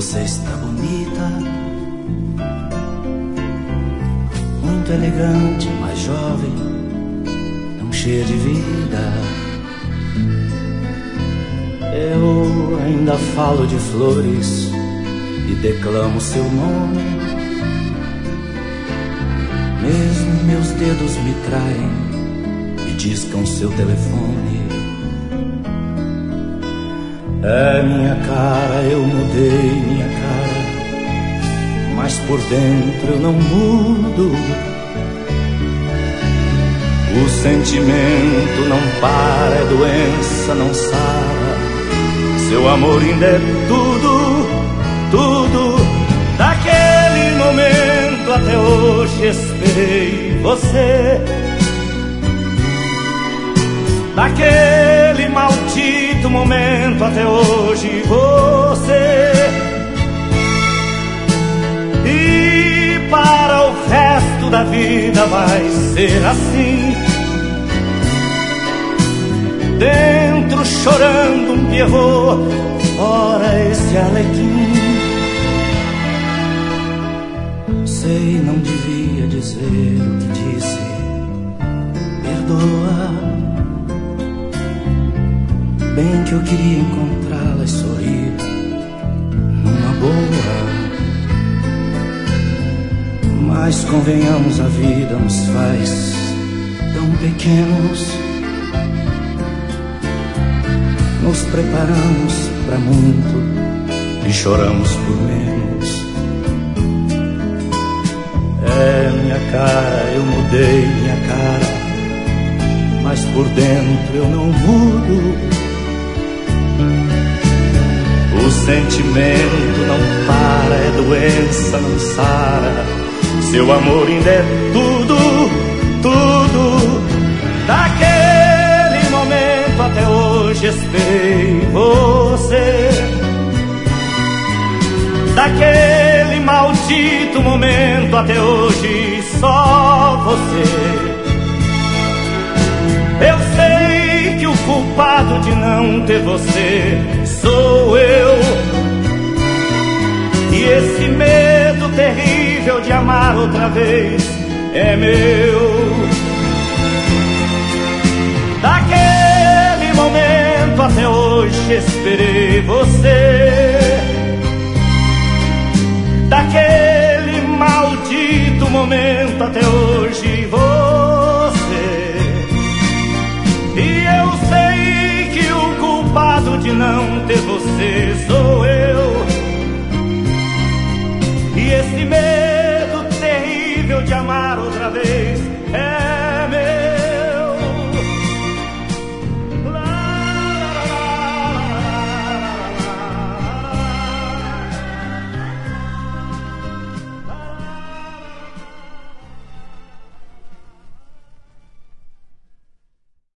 Você está bonita, muito elegante, mais jovem, tão cheia de vida. Eu ainda falo de flores e declamo seu nome. Mesmo meus dedos me traem e discam seu telefone. É minha cara, eu mudei minha cara, mas por dentro eu não mudo. O sentimento não para, é doença, não sara. Seu amor ainda é tudo, tudo. Daquele momento até hoje esperei você. Daquele maldito momento até hoje você. E para o resto da vida vai ser assim. Dentro chorando um pierrot, fora esse alequim. Sei, não devia dizer o que disse, perdoa. Bem que eu queria encontrá-la e sorrir numa boa. Mas convenhamos, a vida nos faz tão pequenos. Nos preparamos pra muito e choramos por menos. É minha cara, eu mudei minha cara, mas por dentro eu não mudo. O sentimento não para, é doença, não sara. Seu amor ainda é tudo, tudo. Daquele momento até hoje esperei você. Daquele maldito momento até hoje só você. Eu sei que o culpado de não ter você sou eu. E esse medo terrível de amar outra vez é meu. Daquele momento até hoje esperei você. Daquele maldito momento até hoje você. E eu sei que o culpado de não ter você sou eu. E esse